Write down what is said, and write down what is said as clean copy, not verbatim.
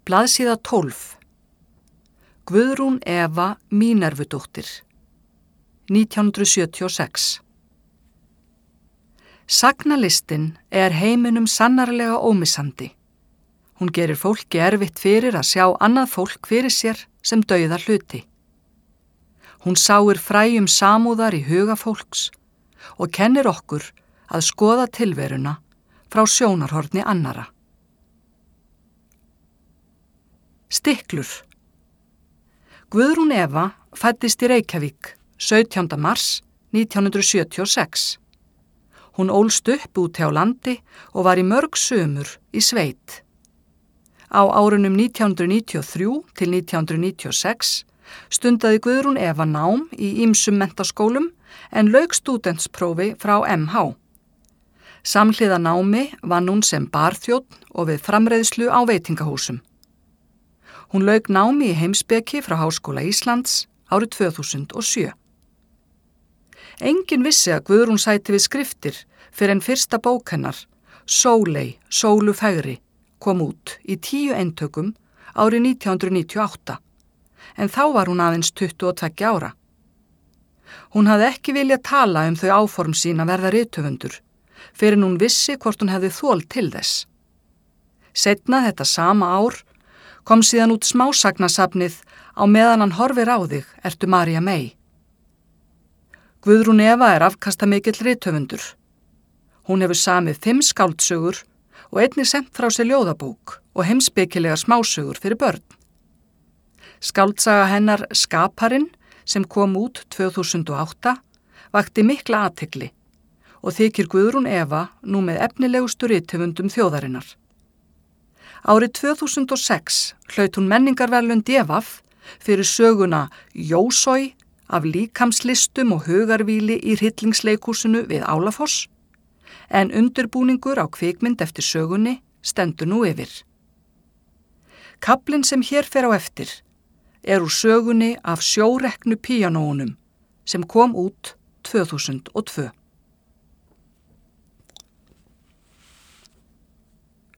Blaðsíða 12. Guðrún Eva Mínervudóttir, 1976. Sagnalistin er heiminum sannarlega ómissandi. Hún gerir fólki erfitt fyrir að sjá annað fólk fyrir sér sem dauða hluti. Hún sáir fræjum samúðar í huga fólks og kennir okkur að skoða tilveruna frá sjónarhorni annara. Stiklur. Guðrún Eva fæddist í Reykjavík 17. mars 1976. Hún ólst upp úti á landi og var í mörg sumur í sveit. Á árunum 1993 til 1996 stundaði Guðrún Eva nám í ýmsum menntaskólum en lauk stúdentsprófi frá MH. Samhliða námi vann hún sem barþjónn og við framreiðslu á veitingahúsum. Hún lauk námi í heimspeki frá Háskóla Íslands árið 2007. Enginn vissi að Guðrún sæti við skriftir fyrir en fyrsta bók hennar, Sóley, Sólu fegri, kom út í 10 eintökum árið 1998, en þá var hún aðeins 22 ára. Hún hafði ekki viljað tala þau áform sín að verða rithöfundur, fyrir hún vissi hvort hún hefði þol til þess. Seinna þetta sama ár kom síðan út smásagnasafnið Á meðan hann horfir á þig, ertu María Mey. Guðrún Eva er afkastamikill rithöfundur. Hún hefur samið 5 skáldsögur og einnig sent frá sér ljóðabók og heimspekilegar smásögur fyrir börn. Skáldsaga hennar Skaparinn, sem kom út 2008, vakti mikla athygli og þykir Guðrún Eva nú með efnilegustu rithöfundum þjóðarinnar. Árið 2006 hlaut hún menningarverðlaun DEVAF fyrir söguna Jósói af líkamslistum og hugarvíli í hryllingsleikhúsinu við Álafoss, en undirbúningur á kvikmynd eftir sögunni stendur nú yfir. Kaflinn sem hér fer á eftir úr sögunni af sjóreknu píanóunum sem kom út 2002.